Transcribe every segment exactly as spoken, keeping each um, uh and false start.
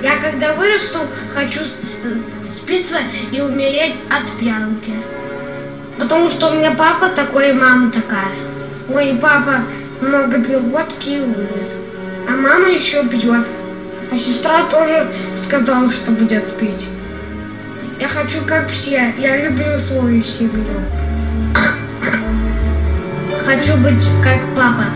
Я когда вырасту, хочу спиться и умереть от пьянки. Потому что у меня папа такой и мама такая. Ой, папа много пил водки и умер. А мама еще пьет. А сестра тоже сказала, что будет пить. Я хочу как все. Я люблю свою семью. Хочу быть как папа.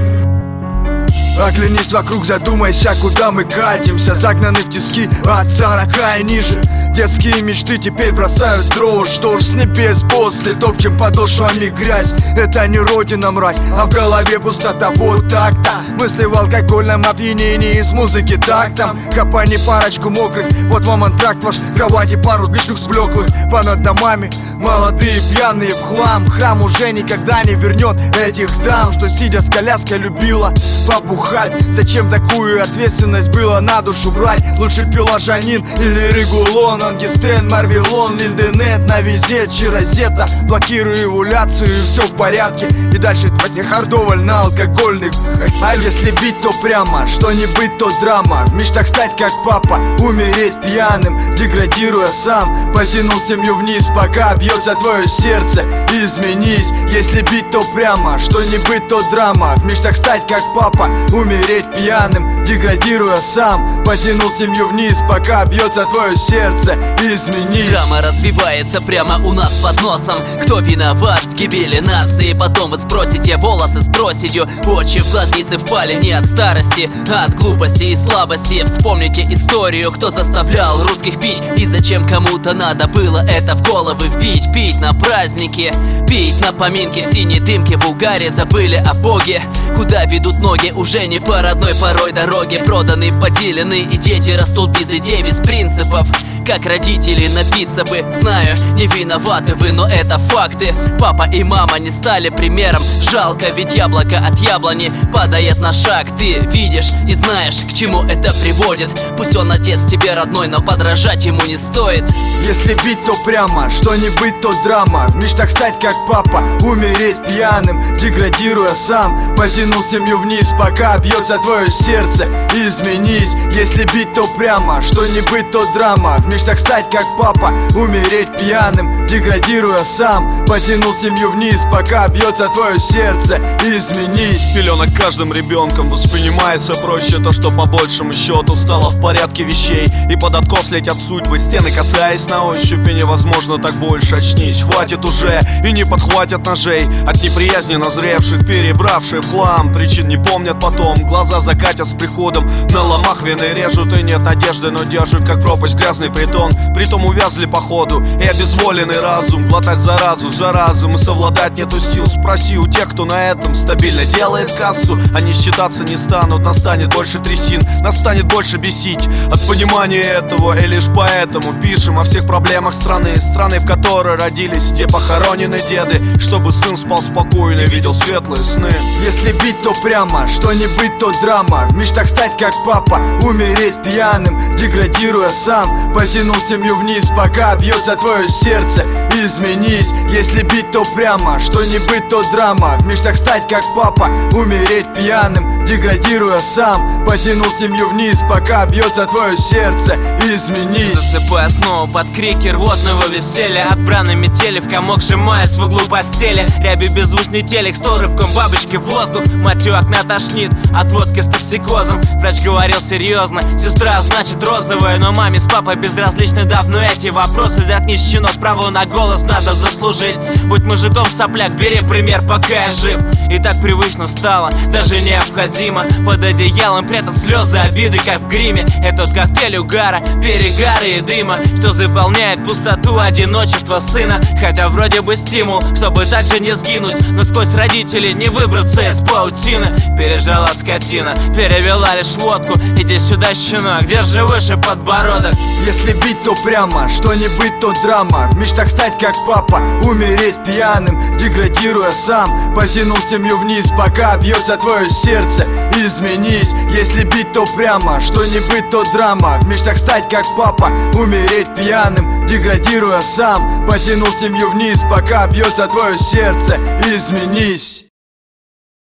Оглянись вокруг, задумайся, куда мы катимся. Загнаны в тиски от сорока и ниже. Детские мечты теперь бросают дрожь. Что ж с небес после топчем подошвами грязь. Это не родина, мразь, а в голове пустота. Вот так-то мысли в алкогольном опьянении. Из музыки тактом копани парочку мокрых. Вот вам антракт ваш, кровати пару лишних сблеклых. Понад домами молодые пьяные в хлам. Храм уже никогда не вернет этих дам, что сидя с коляской любила побухать. Зачем такую ответственность было на душу брать? Лучше пила Жанин или Регулон, Ангистен, Марвелон, Линденет, Навизет, Чирозета. Блокирую эвуляцию и все в порядке. И дальше твоя хардоваль на алкогольных. А если бить, то прямо, что не быть, то драма. В мечтах стать как папа, умереть пьяным, деградируя сам. Потянул семью вниз, пока бьется твое сердце. Изменись, если бить, то прямо, что не быть, то драма. В мечтах стать как папа, умереть пьяным, деградируя сам. Потянул семью вниз, пока бьется твое сердце. Изменись. Драма развивается прямо у нас под носом. Кто виноват в гибели нации? Потом вы спросите, волосы с проседью. Очи в глазницы впали не от старости, а от глупости и слабости. Вспомните историю, кто заставлял русских пить. И зачем кому-то надо было это в головы вбить. Пить на праздники, пить на поминки. В синей дымке в угаре забыли о Боге. Куда ведут ноги, уже не по родной порой дороге. Проданы, поделены, и дети растут без идей, без принципов. Как родители напиться бы. Знаю, не виноваты вы, но это факты. Папа и мама не стали примером. Жалко, ведь яблоко от яблони падает на шаг. Ты видишь и знаешь, к чему это приводит. Пусть он отец тебе родной, но подражать ему не стоит. Если бить, то прямо, что не быть, то драма. В мечтах стать как папа, умереть пьяным, деградируя сам. Потянул семью вниз, пока бьется твое сердце. Изменись, если бить, то прямо, что не быть, то драма. В мечтах стать как папа, умереть пьяным, деградируя сам. Потянул семью вниз, пока бьется твое сердце. Изменись. С пеленок каждым ребенком воспринимается проще то, что по большему счету стало в порядке вещей. И под откос летят судьбы, стены касаясь на ощупь. И невозможно так больше, очнись, хватит уже. И не подхватят ножей от неприязни назревших, перебравших в хлам. Причин не помнят потом, глаза закатят с приходом. На ломах вины режут, и нет надежды, но держат как пропасть грязный притон. Притом увязли по ходу, и обезволенный разум. Глотать заразу за разум, и совладать нету сил. Спроси у тех, кто на этом стабильно делает кассу. Они считаться не станут, настанет больше трясин, настанет больше бесить от понимания этого. И лишь поэтому пишем о всех проблемах страны. Страны, в которой родились, где похоронены деды. Чтобы сын спал спокойно, видел светлые сны. Если бить, то прямо, что не быть, то драма. В мечтах стать как папа, умереть пьяным, деградируя сам. Потянул семью вниз, пока бьется твое сердце. Изменись, если бить, то прямо, что не быть, то драма. В мечтах стать как папа, умереть пьяным, деградируя сам. Потянул семью вниз, пока бьется твое сердце. Изменись. Засыпая снова под крики рвотного веселья. От браны метели в комок сжимаясь в углу постели. Ряби беззвучный телек с рывком бабочки в воздух. Мать у окна тошнит от водки с токсикозом. Врач говорил серьезно, сестра значит розовая. Но маме с папой безразличны давно эти вопросы. Заткнись, щенок, право на голос надо заслужить. Будь мужиком, сопляк, бери пример, пока я жив. И так привычно стало, даже необходимо под одеялом прятать слезы, обиды, как в гриме. Этот коктейль угара, перегара и дыма, что заполняет пустоту одиночества сына. Хотя вроде бы стимул, чтобы так же не сгинуть, но сквозь родителей не выбраться из паутины. Пережала скотина, перевела лишь водку. Иди сюда, щенок, держи выше подбородок. Если бить, то прямо, что не быть, то драма. В мечтах стать как папа, умереть пьяным, деградируя сам. Потянул семью вниз, пока бьется твое сердце. Изменись, если бить, то прямо, что не быть, то драма. В мечтах стать как папа, умереть пьяным, деградируя сам. Потянул семью вниз, пока бьется твое сердце. Изменись.